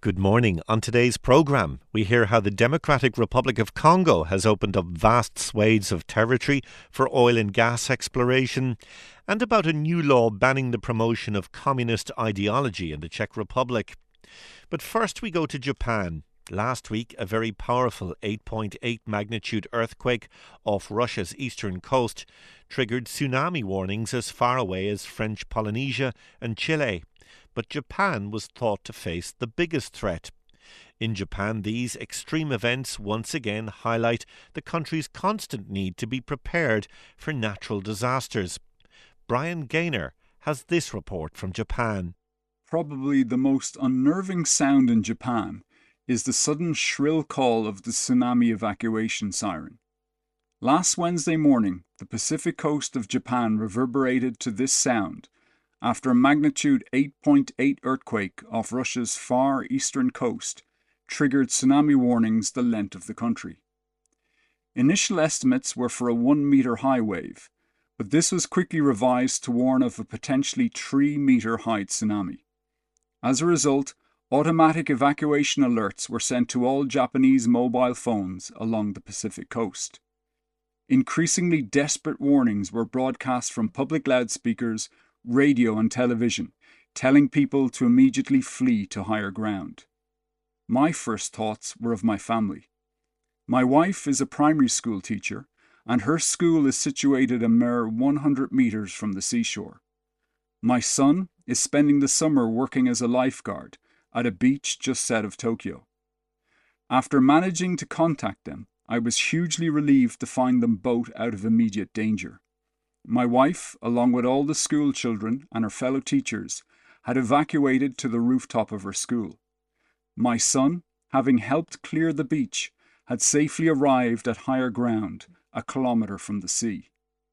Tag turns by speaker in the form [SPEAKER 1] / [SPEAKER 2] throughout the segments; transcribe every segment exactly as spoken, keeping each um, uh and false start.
[SPEAKER 1] Good morning. On today's programme, we hear how the Democratic Republic of Congo has opened up vast swathes of territory for oil and gas exploration, and about a new law banning the promotion of communist ideology in the Czech Republic. But first we go to Japan. Last week, a very powerful eight point eight magnitude earthquake off Russia's eastern coast triggered tsunami warnings as far away as French Polynesia and Chile. But Japan was thought to face the biggest threat. In Japan, these extreme events once again highlight the country's constant need to be prepared for natural disasters. Brian Gaynor has this report from Japan.
[SPEAKER 2] Probably the most unnerving sound in Japan is the sudden shrill call of the tsunami evacuation siren. Last Wednesday morning, the Pacific coast of Japan reverberated to this sound after a magnitude eight point eight earthquake off Russia's far eastern coast triggered tsunami warnings the length of the country. Initial estimates were for a one metre high wave, but this was quickly revised to warn of a potentially three metre high tsunami. As a result, automatic evacuation alerts were sent to all Japanese mobile phones along the Pacific coast. Increasingly desperate warnings were broadcast from public loudspeakers, radio and television, telling people to immediately flee to higher ground. My first thoughts were of my family. My wife is a primary school teacher, and her school is situated a mere one hundred metres from the seashore. My son is spending the summer working as a lifeguard at a beach just south of Tokyo. After managing to contact them, I was hugely relieved to find them both out of immediate danger. My wife, along with all the school children and her fellow teachers, had evacuated to the rooftop of her school. My son, having helped clear the beach, had safely arrived at higher ground, a kilometre from the sea.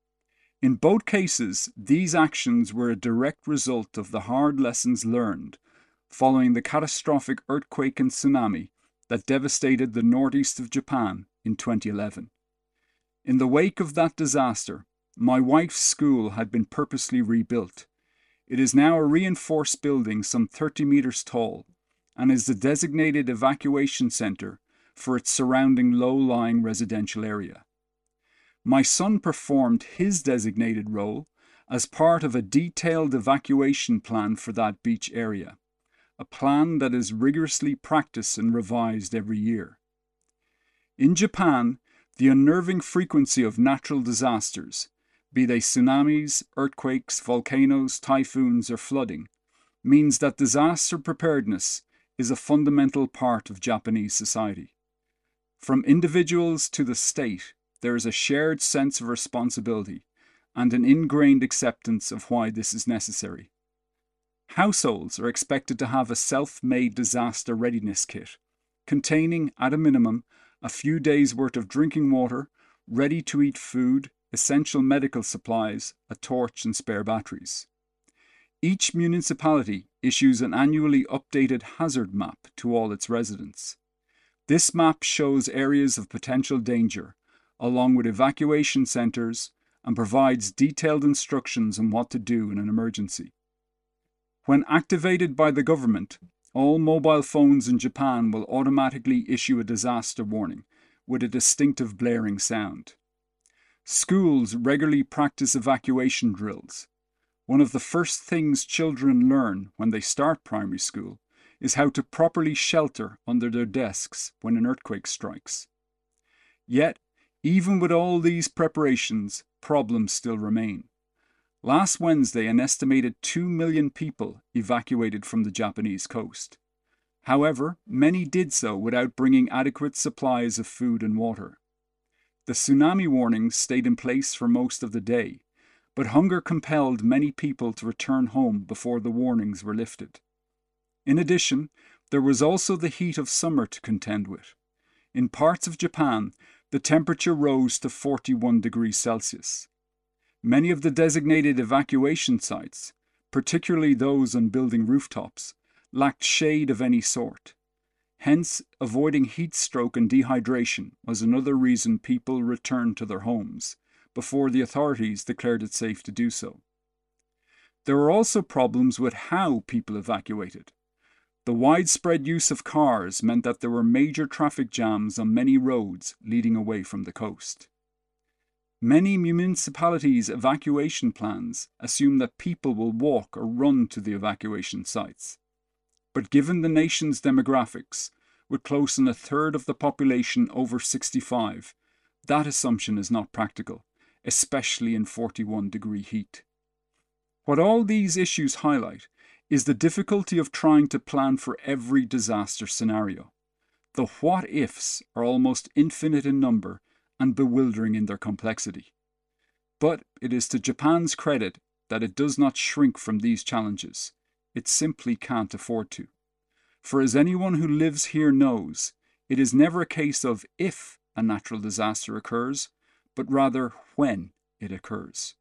[SPEAKER 2] In both cases, these actions were a direct result of the hard lessons learned following the catastrophic earthquake and tsunami that devastated the northeast of Japan in twenty eleven. In the wake of that disaster, my wife's school had been purposely rebuilt. It is now a reinforced building some thirty metres tall and is the designated evacuation centre for its surrounding low-lying residential area. My son performed his designated role as part of a detailed evacuation plan for that beach area, a plan that is rigorously practiced and revised every year. In Japan, the unnerving frequency of natural disasters, be they tsunamis, earthquakes, volcanoes, typhoons, or flooding, means that disaster preparedness is a fundamental part of Japanese society. From individuals to the state, there is a shared sense of responsibility and an ingrained acceptance of why this is necessary. Households are expected to have a self-made disaster readiness kit, containing, at a minimum, a few days' worth of drinking water, ready-to-eat food, essential medical supplies, a torch and spare batteries. Each municipality issues an annually updated hazard map to all its residents. This map shows areas of potential danger, along with evacuation centres, and provides detailed instructions on what to do in an emergency. When activated by the government, all mobile phones in Japan will automatically issue a disaster warning with a distinctive blaring sound. Schools regularly practice evacuation drills. One of the first things children learn when they start primary school is how to properly shelter under their desks when an earthquake strikes. Yet, even with all these preparations, problems still remain. Last Wednesday, an estimated two million people evacuated from the Japanese coast. However, many did so without bringing adequate supplies of food and water. The tsunami warnings stayed in place for most of the day, but hunger compelled many people to return home before the warnings were lifted. In addition, there was also the heat of summer to contend with. In parts of Japan, the temperature rose to forty-one degrees Celsius. Many of the designated evacuation sites, particularly those on building rooftops, lacked shade of any sort. Hence, avoiding heat stroke and dehydration was another reason people returned to their homes, before the authorities declared it safe to do so. There were also problems with how people evacuated. The The widespread use of cars meant that there were major traffic jams on many roads leading away from the coast. Many municipalities' evacuation plans assume that people will walk or run to the evacuation sites. But given the nation's demographics, with close on a third of the population over sixty-five, that assumption is not practical, especially in forty-one degree heat. What all these issues highlight is the difficulty of trying to plan for every disaster scenario. The what-ifs are almost infinite in number and bewildering in their complexity. But it is to Japan's credit that it does not shrink from these challenges. It simply can't afford to. For as anyone who lives here knows, it is never a case of if a natural disaster occurs, but rather when it occurs.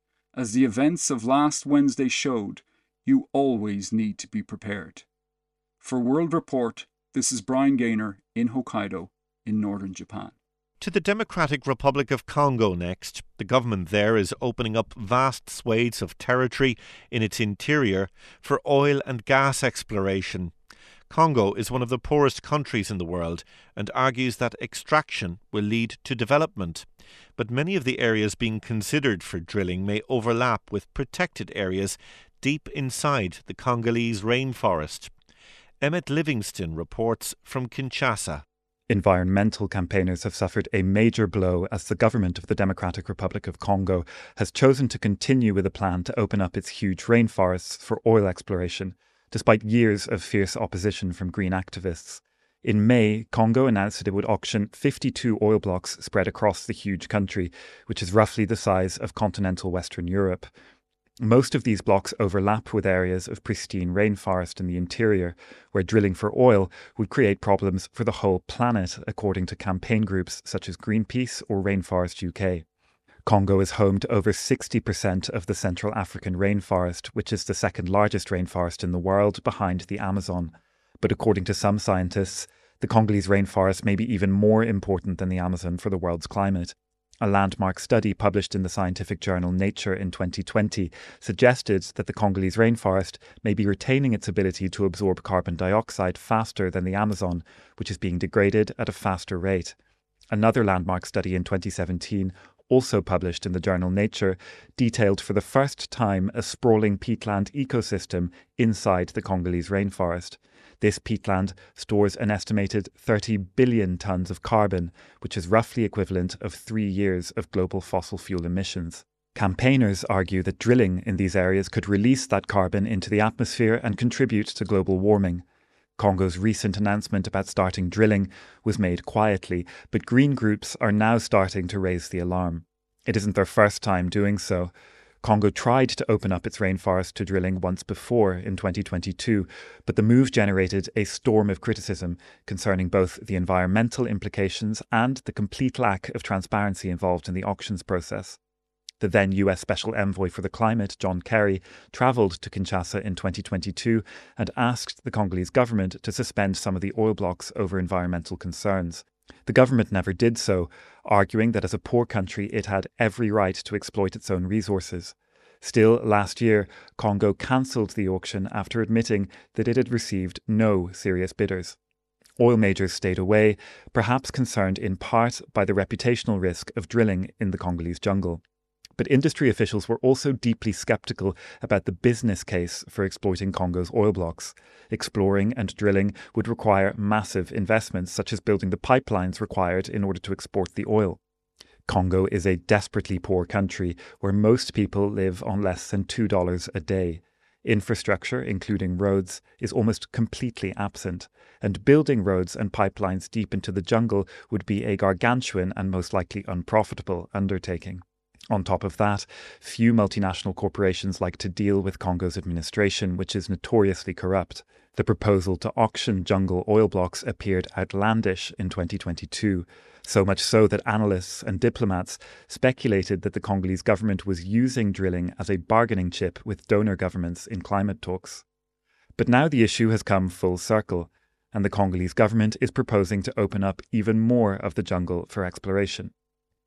[SPEAKER 2] As the events of last Wednesday showed, you always need to be prepared. For World Report, this is Brian Gaynor in Hokkaido, in northern Japan.
[SPEAKER 1] To the Democratic Republic of Congo next. The government there is opening up vast swathes of territory in its interior for oil and gas exploration. Congo is one of the poorest countries in the world and argues that extraction will lead to development. But many of the areas being considered for drilling may overlap with protected areas deep inside the Congolese rainforest. Emmett Livingston reports from Kinshasa.
[SPEAKER 3] Environmental campaigners have suffered a major blow as the government of the Democratic Republic of Congo has chosen to continue with a plan to open up its huge rainforests for oil exploration, despite years of fierce opposition from green activists. In May, Congo announced that it would auction fifty-two oil blocks spread across the huge country, which is roughly the size of continental Western Europe. Most of these blocks overlap with areas of pristine rainforest in the interior, where drilling for oil would create problems for the whole planet, according to campaign groups such as Greenpeace or Rainforest U K. Congo is home to over sixty percent of the Central African rainforest, which is the second largest rainforest in the world behind the Amazon. But according to some scientists, the Congolese rainforest may be even more important than the Amazon for the world's climate. A landmark study published in the scientific journal Nature in twenty twenty suggested that the Congolese rainforest may be retaining its ability to absorb carbon dioxide faster than the Amazon, which is being degraded at a faster rate. Another landmark study in twenty seventeen, also published in the journal Nature, detailed for the first time a sprawling peatland ecosystem inside the Congolese rainforest. This peatland stores an estimated thirty billion tonnes of carbon, which is roughly equivalent of three years of global fossil fuel emissions. Campaigners argue that drilling in these areas could release that carbon into the atmosphere and contribute to global warming. Congo's recent announcement about starting drilling was made quietly, but green groups are now starting to raise the alarm. It isn't their first time doing so. Congo tried to open up its rainforest to drilling once before in twenty twenty-two, but the move generated a storm of criticism concerning both the environmental implications and the complete lack of transparency involved in the auctions process. The then U S Special Envoy for the Climate, John Kerry, travelled to Kinshasa in twenty twenty-two and asked the Congolese government to suspend some of the oil blocks over environmental concerns. The government never did so, arguing that as a poor country it had every right to exploit its own resources. Still, last year, Congo cancelled the auction after admitting that it had received no serious bidders. Oil majors stayed away, perhaps concerned in part by the reputational risk of drilling in the Congolese jungle. But industry officials were also deeply sceptical about the business case for exploiting Congo's oil blocks. Exploring and drilling would require massive investments, such as building the pipelines required in order to export the oil. Congo is a desperately poor country where most people live on less than two dollars a day. Infrastructure, including roads, is almost completely absent, and building roads and pipelines deep into the jungle would be a gargantuan and most likely unprofitable undertaking. On top of that, few multinational corporations like to deal with Congo's administration, which is notoriously corrupt. The proposal to auction jungle oil blocks appeared outlandish in twenty twenty-two, so much so that analysts and diplomats speculated that the Congolese government was using drilling as a bargaining chip with donor governments in climate talks. But now the issue has come full circle, and the Congolese government is proposing to open up even more of the jungle for exploration.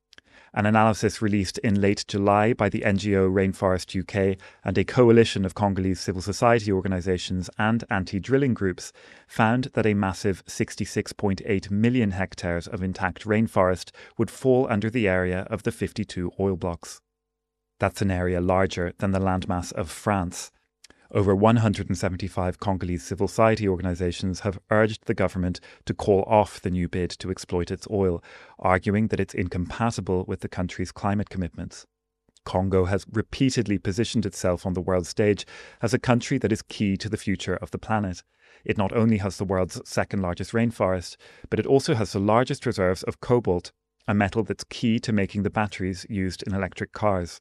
[SPEAKER 3] An analysis released in late July by the N G O Rainforest U K and a coalition of Congolese civil society organisations and anti-drilling groups found that a massive sixty-six point eight million hectares of intact rainforest would fall under the area of the fifty-two oil blocks. That's an area larger than the landmass of France. Over one hundred seventy-five Congolese civil society organisations have urged the government to call off the new bid to exploit its oil, arguing that it's incompatible with the country's climate commitments. Congo has repeatedly positioned itself on the world stage as a country that is key to the future of the planet. It not only has the world's second largest rainforest, but it also has the largest reserves of cobalt, a metal that's key to making the batteries used in electric cars.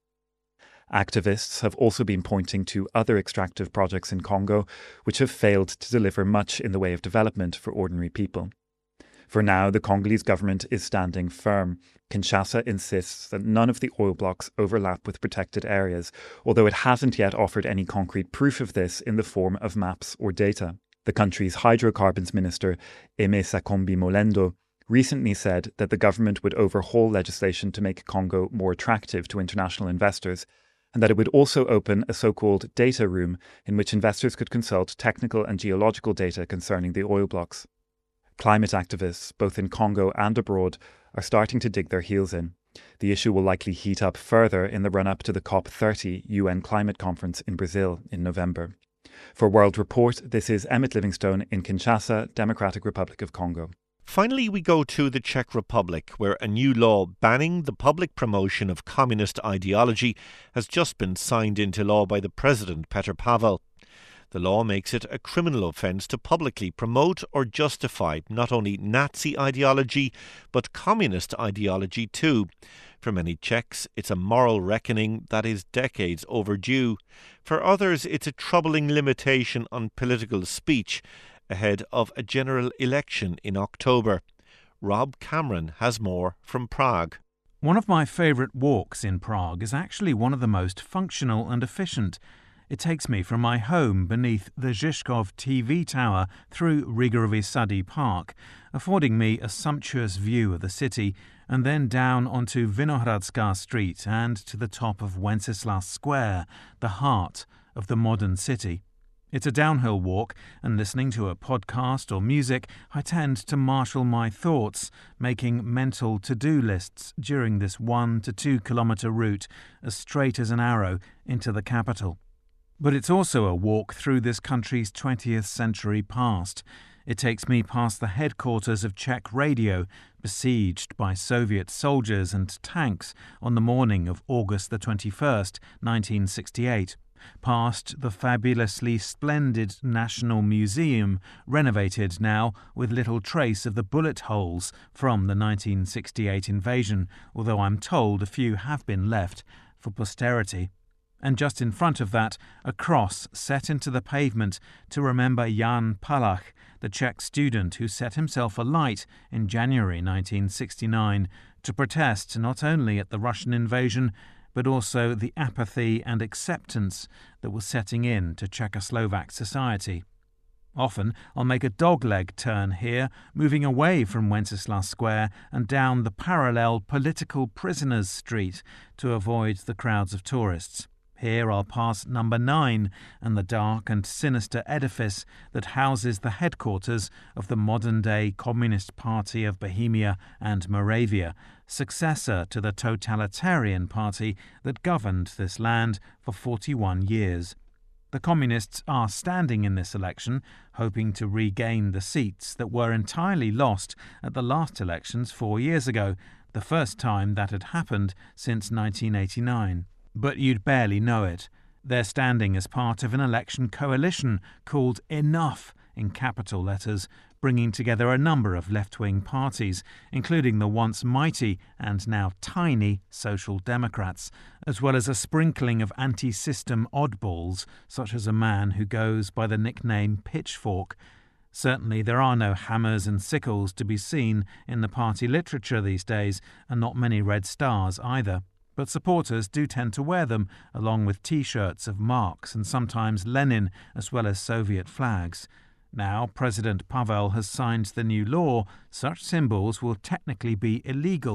[SPEAKER 3] Activists have also been pointing to other extractive projects in Congo, which have failed to deliver much in the way of development for ordinary people. For now, the Congolese government is standing firm. Kinshasa insists that none of the oil blocks overlap with protected areas, although it hasn't yet offered any concrete proof of this in the form of maps or data. The country's hydrocarbons minister, Aimé Sakombi Molendo, recently said that the government would overhaul legislation to make Congo more attractive to international investors, and that it would also open a so-called data room in which investors could consult technical and geological data concerning the oil blocks. Climate activists, both in Congo and abroad, are starting to dig their heels in. The issue will likely heat up further in the run-up to the COP thirty U N climate conference in Brazil in November. For World Report, this is Emmett Livingstone in Kinshasa, Democratic Republic of Congo.
[SPEAKER 1] Finally, we go to the Czech Republic, where a new law banning the public promotion of communist ideology has just been signed into law by the President, Petr Pavel. The law makes it a criminal offence to publicly promote or justify not only Nazi ideology, but communist ideology too. For many Czechs, it's a moral reckoning that is decades overdue. For others, it's a troubling limitation on political speech ahead of a general election in October. Rob Cameron has more from Prague.
[SPEAKER 4] One of my favourite walks in Prague is actually one of the most functional and efficient. It takes me from my home beneath the Žižkov T V tower through Rigorovy Sady Park, affording me a sumptuous view of the city, and then down onto Vinohradská Street and to the top of Wenceslas Square, the heart of the modern city. It's a downhill walk, and listening to a podcast or music, I tend to marshal my thoughts, making mental to-do lists during this one to two kilometre route, as straight as an arrow, into the capital. But it's also a walk through this country's twentieth century past. It takes me past the headquarters of Czech Radio, besieged by Soviet soldiers and tanks on the morning of August the twenty-first, nineteen sixty-eight. Past the fabulously splendid National Museum, renovated now with little trace of the bullet holes from the nineteen sixty-eight invasion, although I'm told a few have been left for posterity. And just in front of that, a cross set into the pavement to remember Jan Palach, the Czech student who set himself alight in January nineteen sixty-nine to protest not only at the Russian invasion, but also the apathy and acceptance that was setting in to Czechoslovak society. Often I'll make a dogleg turn here, moving away from Wenceslas Square and down the parallel Political Prisoners Street to avoid the crowds of tourists. Here I'll pass number nine and the dark and sinister edifice that houses the headquarters of the modern-day Communist Party of Bohemia and Moravia, successor to the totalitarian party that governed this land for forty-one years. The Communists are standing in this election, hoping to regain the seats that were entirely lost at the last elections four years ago, the first time that had happened since nineteen eighty-nine. But you'd barely know it. They're standing as part of an election coalition called Enough in capital letters, bringing together a number of left-wing parties, including the once mighty and now tiny Social Democrats, as well as a sprinkling of anti-system oddballs, such as a man who goes by the nickname Pitchfork. Certainly there are no hammers and sickles to be seen in the party literature these days, and not many red stars either. But supporters do tend to wear them, along with T-shirts of Marx and sometimes Lenin, as well as Soviet flags. Now President Pavel has signed the new law, such symbols will technically be illegal,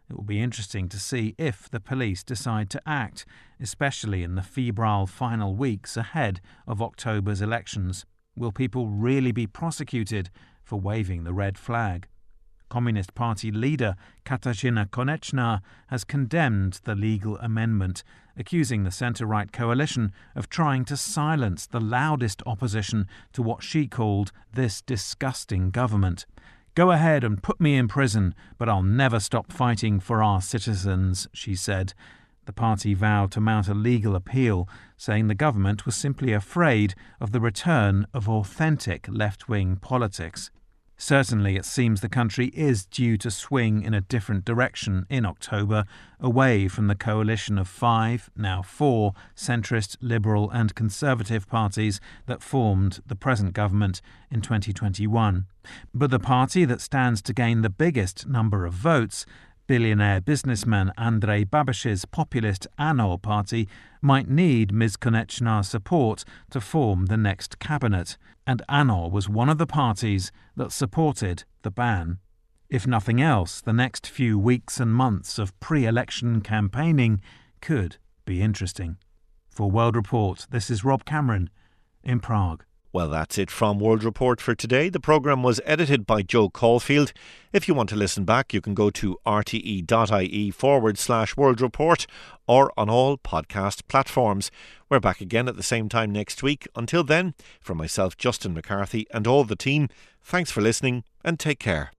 [SPEAKER 4] It will be interesting to see if the police decide to act, especially in the febrile final weeks ahead of October's elections. Will people really be prosecuted for waving the red flag? Communist Party leader Katarzyna Konechna has condemned the legal amendment, accusing the centre-right coalition of trying to silence the loudest opposition to what she called this disgusting government. "Go ahead and put me in prison, but I'll never stop fighting for our citizens," she said. The party vowed to mount a legal appeal, saying the government was simply afraid of the return of authentic left-wing politics. Certainly, it seems the country is due to swing in a different direction in October, away from the coalition of five, now four, centrist, liberal and conservative parties that formed the present government in twenty twenty-one. But the party that stands to gain the biggest number of votes, billionaire businessman Andrej Babis's populist ANO party, might need Miz Konechna's support to form the next cabinet, and ANO was one of the parties that supported the ban. If nothing else, the next few weeks and months of pre-election campaigning could be interesting. For World Report, this is Rob Cameron in Prague.
[SPEAKER 1] Well, that's it from World Report for today. The programme was edited by Joe Caulfield. If you want to listen back, you can go to rte.ie forward slash World Report or on all podcast platforms. We're back again at the same time next week. Until then, from myself, Justin McCarthy, and all the team, thanks for listening and take care.